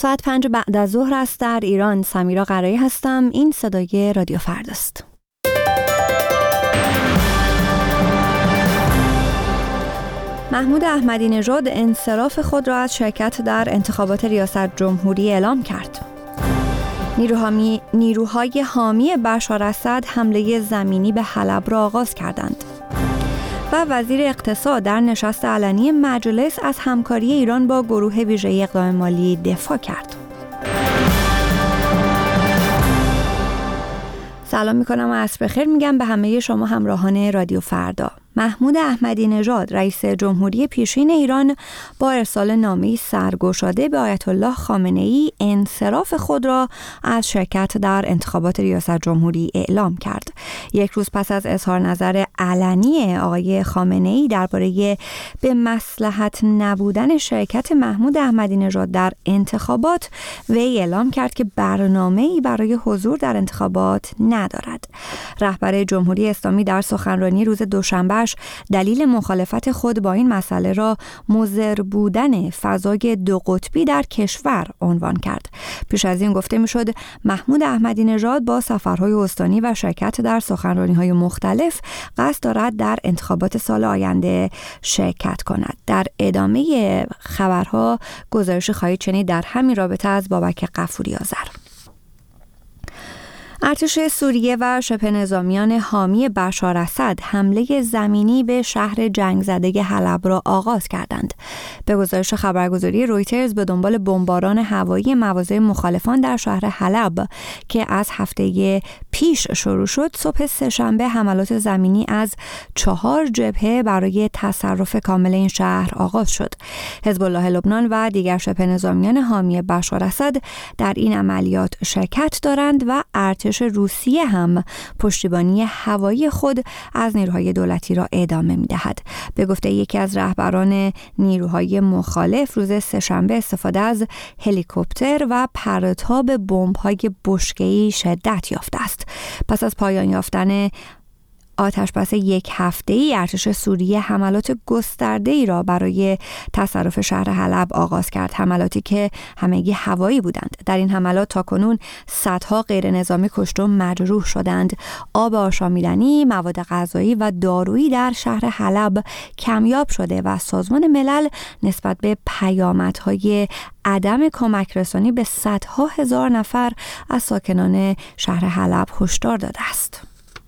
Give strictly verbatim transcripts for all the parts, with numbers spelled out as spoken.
ساعت پنج بعد از ظهر است در ایران. سمیرا قرایی هستم. این صدای رادیو فرداست. محمود احمدی نژاد انصراف خود را از شرکت در انتخابات ریاست جمهوری اعلام کرد. نیروهامی، نیروهای حامی بشار اسد حمله زمینی به حلب را آغاز کردند. و وزیر اقتصاد در نشست علنی مجلس از همکاری ایران با گروه ویژه اقدام مالی دفاع کرد. سلام میکنم و عصر بخیر میگم به همه شما همراهان رادیو فردا. محمود احمدی نژاد رئیس جمهوری پیشین ایران با ارسال نامه‌ای سرگشاده به آیت الله خامنه‌ای انصراف خود را از شرکت در انتخابات ریاست جمهوری اعلام کرد. یک روز پس از اظهار نظر علنی آقای خامنه‌ای درباره به مصلحت نبودن شرکت محمود احمدی نژاد در انتخابات، وی اعلام کرد که برنامه‌ای برای حضور در انتخابات ندارد. رهبر جمهوری اسلامی در سخنرانی روز دوشنبه دلیل مخالفت خود با این مسئله را مضر بودن فضای دو قطبی در کشور عنوان کرد. پیش از این گفته میشد محمود احمدی نژاد با سفرهای استانی و شرکت در سخنرانی‌های مختلف قصد دارد در انتخابات سال آینده شرکت کند. در ادامه خبرها گزارش خواهید شنید در همین رابطه از بابک غفوری آذر. ارتش سوریه و شبه نظامیان حامی بشار اسد حمله زمینی به شهر جنگ زده حلب را آغاز کردند. به گزارش خبرگزاری رویترز به دنبال بمباران هوایی مواضع مخالفان در شهر حلب که از هفته پیش شروع شد، صبح سه‌شنبه حملات زمینی از چهار جبهه برای تصرف کامل این شهر آغاز شد. حزب الله لبنان و دیگر شبه نظامیان حامی بشار اسد در این عملیات شرکت دارند و ارتش روسیه هم پشتیبانی هوایی خود از نیروهای دولتی را ادامه می‌دهد. به گفته یکی از رهبران نیروهای مخالف، روز سه‌شنبه استفاده از هلیکوپتر و پرتاب بمب‌های بشکه‌ای شدت یافته است. پس از پایان یافتن آتش بس یک هفته‌ای، ارتش سوریه حملات گسترده‌ای را برای تصرف شهر حلب آغاز کرد، حملاتی که همگی هوایی بودند. در این حملات تاکنون صدها غیر نظامی کشته و مجروح شدند. آب آشامیدنی، مواد غذایی و دارویی در شهر حلب کمیاب شده و سازمان ملل نسبت به پیامدهای عدم کمک رسانی به صدها هزار نفر از ساکنان شهر حلب هشدار داده است.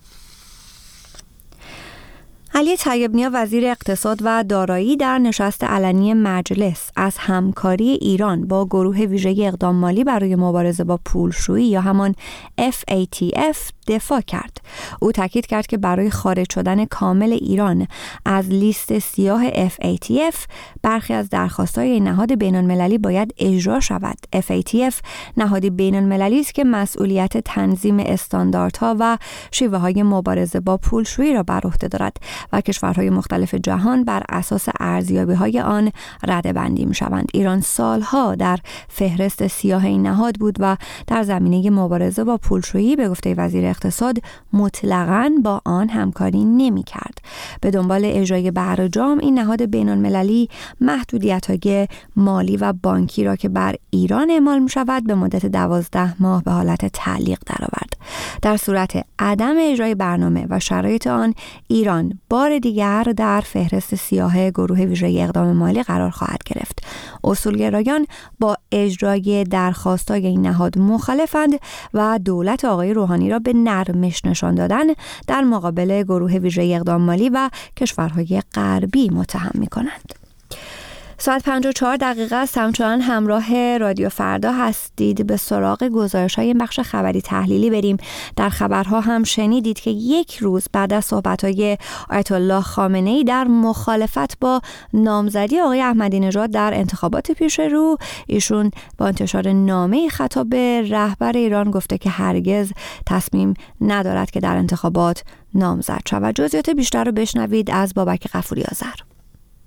علی طیب‌نیا وزیر اقتصاد و دارایی در نشست علنی مجلس از همکاری ایران با گروه ویژه اقدام مالی برای مبارزه با پولشویی یا همان اف ای تی اف دفاع کرد. او تاکید کرد که برای خارج شدن کامل ایران از لیست سیاه اف ای تی اف برخی از درخواست‌های این نهاد بین‌المللی باید اجرا شود. اف ای تی اف نهادی بین‌المللی است که مسئولیت تنظیم استانداردها و شیوه‌های مبارزه با پولشویی را بر عهده دارد و کشورهای مختلف جهان بر اساس ارزیابی‌های آن رده‌بندی می‌شوند. ایران سالها در فهرست سیاه این نهاد بود و در زمینه مبارزه با پولشویی به گفته وزیر اقتصاد مطلقاً با آن همکاری نمی‌کرد. به دنبال اجرای برجام این نهاد بین‌المللی محدودیت‌های مالی و بانکی را که بر ایران اعمال می‌شود به مدت دوازده ماه به حالت تعلیق درآورد. در صورت عدم اجرای برنامه و شرایط آن، ایران بار دیگر در فهرست سیاه گروه ویژه اقدام مالی قرار خواهد گرفت. اصولگرایان با اجرای درخواست‌های این نهاد مخالفند و دولت آقای روحانی را به نرمش نشان دادن در مقابل گروه ویژه اقدام مالی و کشورهای غربی متهم می‌کنند. ساعت پنج و چهار دقیقه است. همچنان همراه رادیو فردا هستید. به سراغ گزارش‌های بخش خبری تحلیلی بریم. در خبرها هم شنیدید که یک روز بعد از صحبت‌های آیت الله خامنه‌ای در مخالفت با نامزدی آقای احمدی نژاد در انتخابات پیش رو، ایشون با انتشار نامه‌ای خطاب به رهبر ایران گفته که هرگز تصمیم ندارد که در انتخابات نامزد شود. جزئیات بیشتر رو بشنوید از بابک غفوری آذر.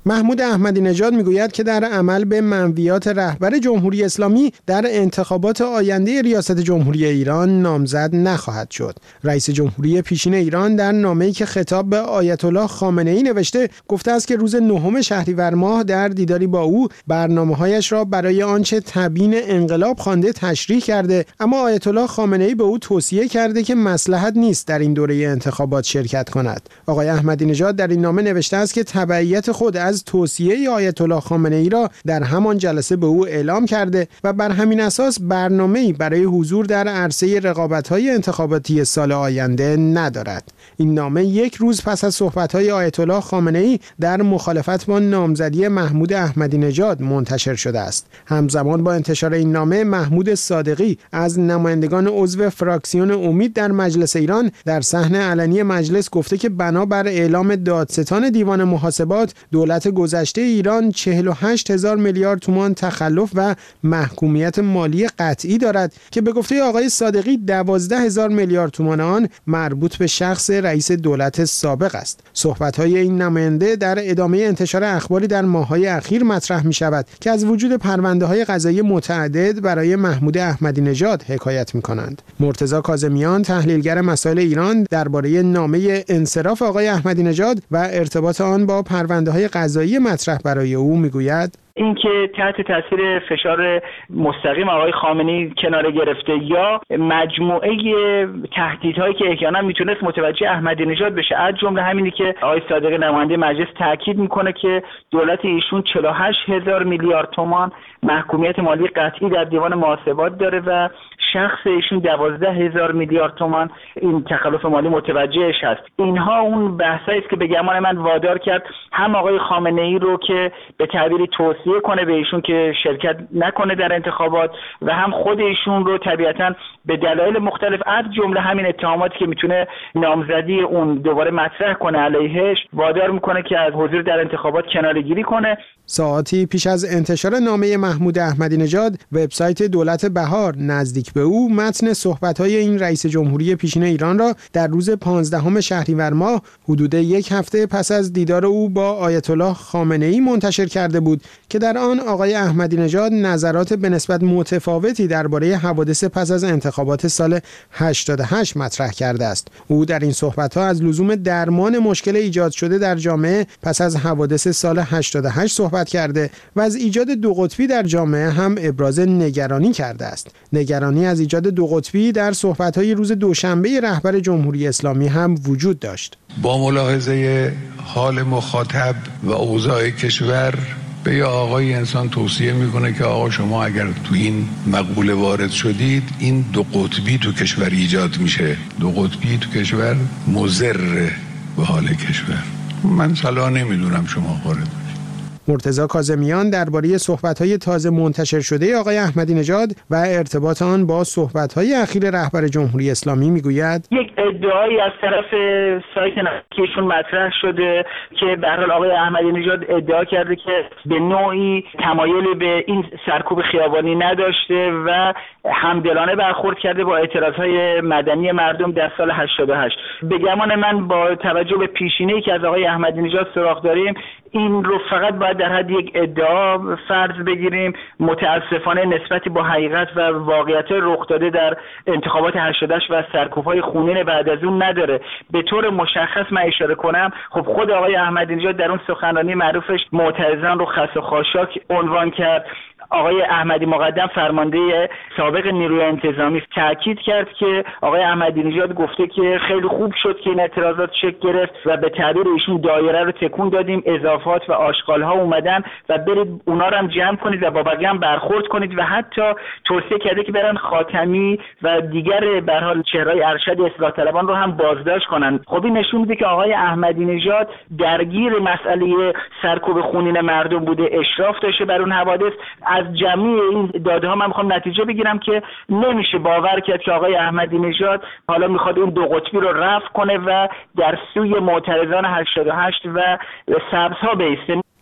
محمود احمدی نژاد میگوید که در عمل به منویات رهبر جمهوری اسلامی در انتخابات آینده ریاست جمهوری ایران نامزد نخواهد شد. رئیس جمهوری پیشین ایران در نامه‌ای که خطاب به آیت الله خامنه‌ای نوشته گفته است که روز نهم شهریور ماه در دیداری با او برنامه‌هایش را برای آنچه تبیین انقلاب خوانده تشریح کرده، اما آیت الله خامنه‌ای به او توصیه کرده که مصلحت نیست در این دوره انتخابات شرکت کند. آقای احمدی نژاد در این نامه نوشته است که تبعیت خود از توصیه آیت الله خامنه‌ای را در همان جلسه به او اعلام کرده و بر همین اساس برنامه‌ای برای حضور در عرصه رقابت‌های انتخاباتی سال آینده ندارد. این نامه یک روز پس از صحبت‌های آیت الله خامنه‌ای در مخالفت با نامزدی محمود احمدی نژاد منتشر شده است. همزمان با انتشار این نامه، محمود صادقی از نمایندگان عضو فراکسیون امید در مجلس ایران در صحن علنی مجلس گفته که بنابر اعلام دادستان دیوان محاسبات، دولت گذشته ایران چهل و هشت هزار میلیارد تومان تخلف و محکومیت مالی قطعی دارد که به گفته آقای صادقی دوازده هزار میلیارد تومان آن مربوط به شخص رئیس دولت سابق است. صحبت‌های این نماینده در ادامه انتشار اخباری در ماه‌های اخیر مطرح می‌شود که از وجود پرونده‌های قضایی متعدد برای محمود احمدی نژاد حکایت می‌کنند. مرتضی کاظمیان، تحلیلگر مسائل ایران، درباره نامه انصراف آقای احمدی نژاد و ارتباط آن با پرونده‌های قضایی مطرح برای او می‌گوید: اینکه تحت تاثیر فشار مستقیم آقای خامنه‌ای کنار گرفته یا مجموعه تهدیدهایی که احیانا میتونست متوجه احمدی نژاد بشه، از جمله همینی که آقای صادقی نماینده مجلس تاکید میکنه که دولت ایشون چهل و هشت هزار میلیارد تومان محکومیت مالی قطعی در دیوان محاسبات داره و شخص ایشون دوازده هزار میلیارد تومان این تخلف مالی متوجهش هست. اینها اون بحثایی است که به گمان من وادار کرد هم آقای خامنه‌ای رو که به تعبیری توصیه کنه به ایشون که شرکت نکنه در انتخابات و هم خود ایشون رو طبیعتاً به دلایل مختلف از جمله همین اتهاماتی که میتونه نامزدی اون دوباره مطرح کنه علیهش وادار میکنه که از حضور در انتخابات کناره‌گیری کنه. ساعاتی پیش از انتشار نامه محمود احمدی نژاد، وبسایت دولت بهار نزدیک به او متن صحبت‌های این رئیس جمهوری پیشین ایران را در روز پانزدهم شهریور ماه حدود یک هفته پس از دیدار او با آیت الله خامنه‌ای منتشر کرده بود که در آن آقای احمدی نژاد نظرات به نسبت متفاوتی درباره حوادث پس از انتخابات سال هشتاد و هشت مطرح کرده است. او در این صحبت‌ها از لزوم درمان مشکل ایجاد شده در جامعه پس از حوادث سال هشتاد و هشت صحبت کرده و از ایجاد دو قطبی در جامعه هم ابراز نگرانی کرده است. نگرانی از ایجاد دو قطبی در صحبت‌های روز دوشنبه رهبر جمهوری اسلامی هم وجود داشت. با ملاحظه حال مخاطب و اوضاع کشور به یه آقای انسان توصیه میکنه که آقا شما اگر تو این مقوله وارد شدید، این دو قطبی تو کشور ایجاد میشه. دو قطبی تو کشور مضر به حال کشور. من صلاح نمیدونم شما وارد بشید. مرتضی کاظمیان درباره صحبت‌های تازه منتشر شده آقای احمدی نژاد و ارتباط آن با صحبت‌های اخیر رهبر جمهوری اسلامی میگوید: یک ادعایی از طرف سایت نکیشون مطرح شده که به هر حال آقای احمدی نژاد ادعا کرده که به نوعی تمایلی به این سرکوب خیابانی نداشته و همدلانه برخورد کرده با اعتراضهای مدنی مردم در سال هشتاد و هشت. به گمان من با توجه به پیشینه‌ای که از آقای احمدی نژاد سراغ داریم، این رو فقط باید در حد یک ادعا فرض بگیریم. متاسفانه نسبتی با حقیقت و واقعیت رخ داده در انتخابات هشتاد و هشت و سرکوب‌های خونین بعد از اون نداره. به طور مشخص من اشاره کنم، خب خود آقای احمدی نژاد در اون سخنرانی معروفش معترضان رو خس و خاشاک عنوان کرد. آقای احمدی مقدم فرمانده سابق نیروی انتظامی تاکید کرد که آقای احمدی نژاد گفته که خیلی خوب شد که این اعتراضات شکل گرفت و به تعبیر ایشون دایره رو تکون دادیم، اضافات و آشغال‌ها اومدن و برید اونا رو هم جمع کنید و با بقیه هم برخورد کنید و حتی توصیه کرده که برن خاتمی و دیگر به هر حال چهره‌های ارشد اصلاح طلبان رو هم بازداشت کنن. خب این نشون میده که آقای احمدی نژاد درگیر مسئله سرکوب خونین مردم بوده، اشراف داشته بر اون حوادث. از جمعی این داده ها من میخوام نتیجه بگیرم که نمیشه باور کرد که آقای احمدی نژاد حالا میخواد اون دو قطبی رو رفع کنه و در سوی معترضان هشتاد و هشت و سبزها بیسته.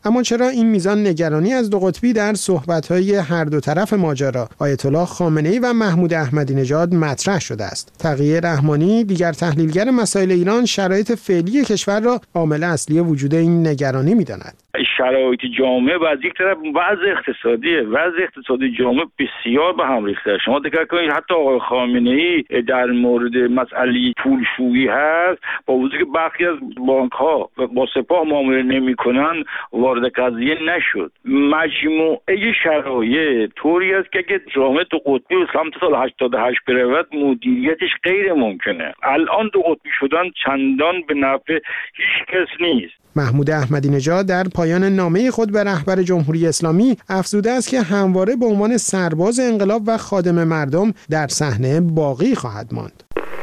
اما چرا این میزان نگرانی از دو قطبی در صحبت‌های هر دو طرف ماجرا آیت الله خامنه‌ای و محمود احمدی نژاد مطرح شده است؟ تقی رحمانی دیگر تحلیلگر مسائل ایران شرایط فعلی کشور را عامل اصلی وجود این نگرانی می‌داند. شرایط جامعه و از یک طرف وضع اقتصادیه، وضع اقتصادی جامعه بسیار به هم ریخته. شما دقت کنید حتی آقای خامنه‌ای در مورد مسئله پولشویی هست، با وجودی که برخی از بانک‌ها با سپاه معامله نمی‌کنن وارد قضیه نشد. مجموعه شرایط طوری است که اگه جامعه دو قطبی سمت سال هشتاد و هشت برود مدیریتش غیر ممکنه. الان دو قطبی شدن چندان به نفع هیچ کس نیست. محمود احمدی نژاد در پایان نامه خود به رهبر جمهوری اسلامی افزوده است که همواره به عنوان سرباز انقلاب و خادم مردم در صحنه باقی خواهد ماند.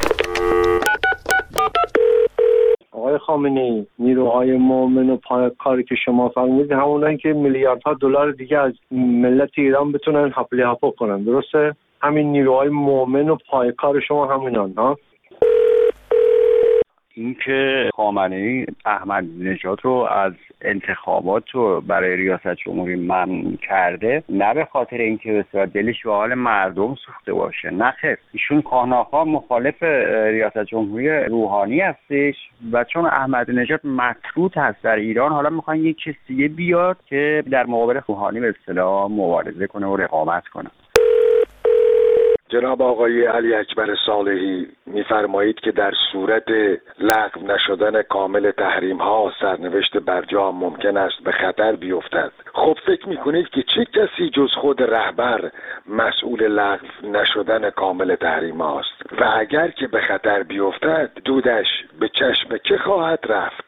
آقای خامنه‌ای، نیروهای مؤمن و پایکاری که شما فرمودید همونن که میلیاردها دلار دیگه از ملت ایران بتونن حفله حفا کنن، درسته؟ همین نیروهای مؤمن و پایکار شما همینان ها؟ اینکه خامنه‌ای احمدی نژاد رو از انتخابات رو برای ریاست جمهوری ممنوع کرده، نه به خاطر اینکه به دلش به حال مردم سوخته باشه، نه خیر، ایشون خواه‌ناخواه مخالف ریاست جمهوری روحانی هستش و چون احمدی نژاد مطرود هست در ایران، حالا میخوان یک کسی دیگه بیاد که در مقابل روحانی به اصطلاح مبارزه کنه و رقابت کنه. جناب آقای علی اکبر صالحی می‌فرمایید که در صورت لغو نشدن کامل تحریم ها سرنوشت برجام ممکن است به خطر بیفتد. خب فکر می‌کنید که چه کسی جز خود رهبر مسئول لغو نشدن کامل تحریم هاست و اگر که به خطر بیفتد دودش به چشم که خواهد رفت؟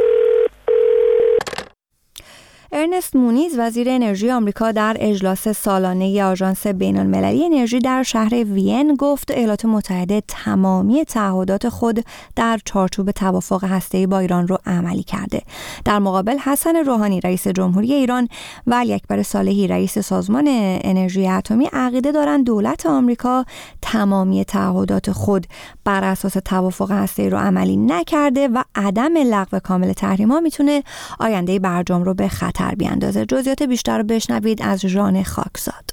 ارنست مونیز وزیر انرژی آمریکا در اجلاس سالانه آژانس بین‌المللی انرژی در شهر وین گفت ایالات متحده تمامی تعهدات خود در چارچوب توافق هسته‌ای با ایران رو عملی کرده. در مقابل حسن روحانی رئیس جمهوری ایران و علی اکبر صالحی رئیس سازمان انرژی اتمی عقیده دارند دولت آمریکا تمامی تعهدات خود بر اساس توافق هسته‌ای رو عملی نکرده و عدم لغو کامل تحریم‌ها میتونه آینده برجام رو به خطر بیاندازه. جزئیات بیشتر رو بشنوید از ژان خاکزاد.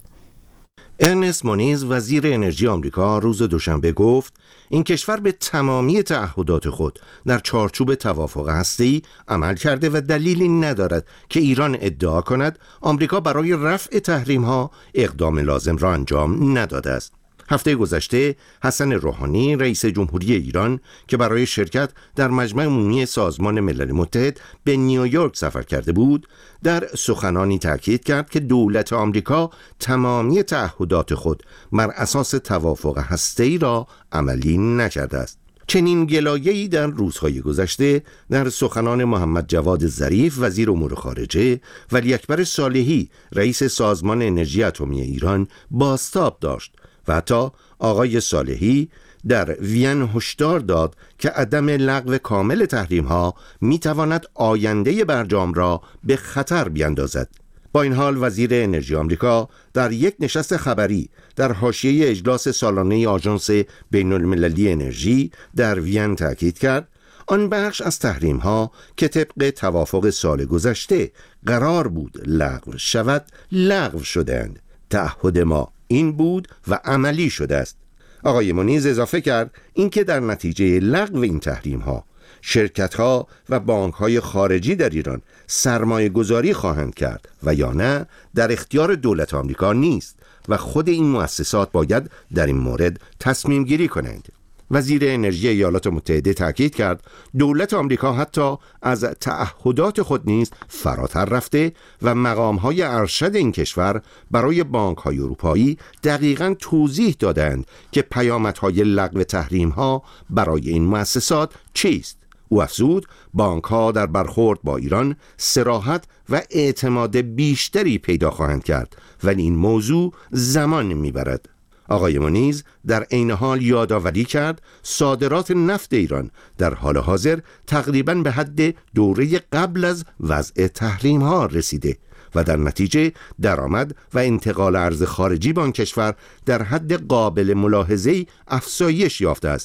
ارنست مونیز وزیر انرژی آمریکا روز دوشنبه گفت این کشور به تمامی تعهدات خود در چارچوب توافق هسته‌ای عمل کرده و دلیلی ندارد که ایران ادعا کند آمریکا برای رفع تحریم‌ها اقدام لازم را انجام نداده است. هفته گذشته حسن روحانی رئیس جمهوری ایران که برای شرکت در مجمع عمومی سازمان ملل متحد به نیویورک سفر کرده بود، در سخنانی تاکید کرد که دولت آمریکا تمامی تعهدات خود بر اساس توافق هسته‌ای را عملی نکرده است. چنین گلایه‌ای در روزهای گذشته در سخنان محمد جواد ظریف وزیر امور خارجه و علی اکبر صالحی رئیس سازمان انرژی اتمی ایران بازتاب داشت و حتی آقای صالحی در وین هشدار داد که عدم لغو کامل تحریم ها می تواند آینده برجام را به خطر بیاندازد. با این حال وزیر انرژی آمریکا در یک نشست خبری در حاشیه اجلاس سالانه آژانس بین‌المللی انرژی در وین تاکید کرد آن بخش از تحریم ها که طبق توافق سال گذشته قرار بود لغو شود لغو شدند. تعهد ما این بود و عملی شده است. آقای مونیز اضافه کرد اینکه در نتیجه لغو این تحریم ها شرکت ها و بانک های خارجی در ایران سرمایه گذاری خواهند کرد و یا نه در اختیار دولت آمریکا نیست و خود این مؤسسات باید در این مورد تصمیم گیری کنند. وزیر انرژی ایالات متحده تاکید کرد دولت آمریکا حتی از تعهدات خود نیز فراتر رفته و مقام‌های ارشد این کشور برای بانک‌های اروپایی دقیقاً توضیح دادند که پیامدهای لغو تحریم‌ها برای این مؤسسات چیست. او افزود بانک‌ها در برخورد با ایران صراحت و اعتماد بیشتری پیدا خواهند کرد ولی این موضوع زمان می‌برد. آقای مونیز در عین حال یادآوری کرد صادرات نفت ایران در حال حاضر تقریباً به حد دوره قبل از وضع تحریم ها رسیده و در نتیجه درآمد و انتقال ارز خارجی به آن کشور در حد قابل ملاحظه‌ای افزایش یافته است.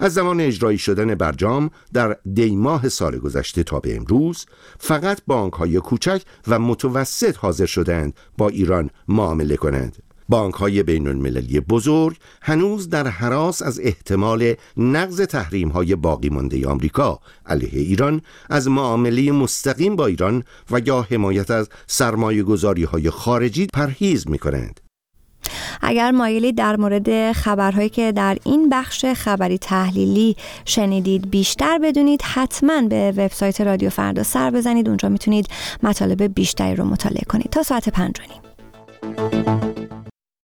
از زمان اجرایی شدن برجام در دی ماه سال گذشته تا به امروز فقط بانک‌های کوچک و متوسط حاضر شدند با ایران معامله کنند. بانک‌های بین‌المللی بزرگ هنوز در هراس از احتمال نقض تحریم‌های باقی مانده آمریکا علیه ایران از معامله مستقیم با ایران و یا حمایت از سرمایه‌گذاری‌های خارجی پرهیز می‌کنند. اگر مایلی در مورد خبرهایی که در این بخش خبری تحلیلی شنیدید بیشتر بدونید، حتما به وبسایت رادیو فردا سر بزنید. اونجا میتونید مطالب بیشتری رو مطالعه کنید. تا ساعت پنج و نیم.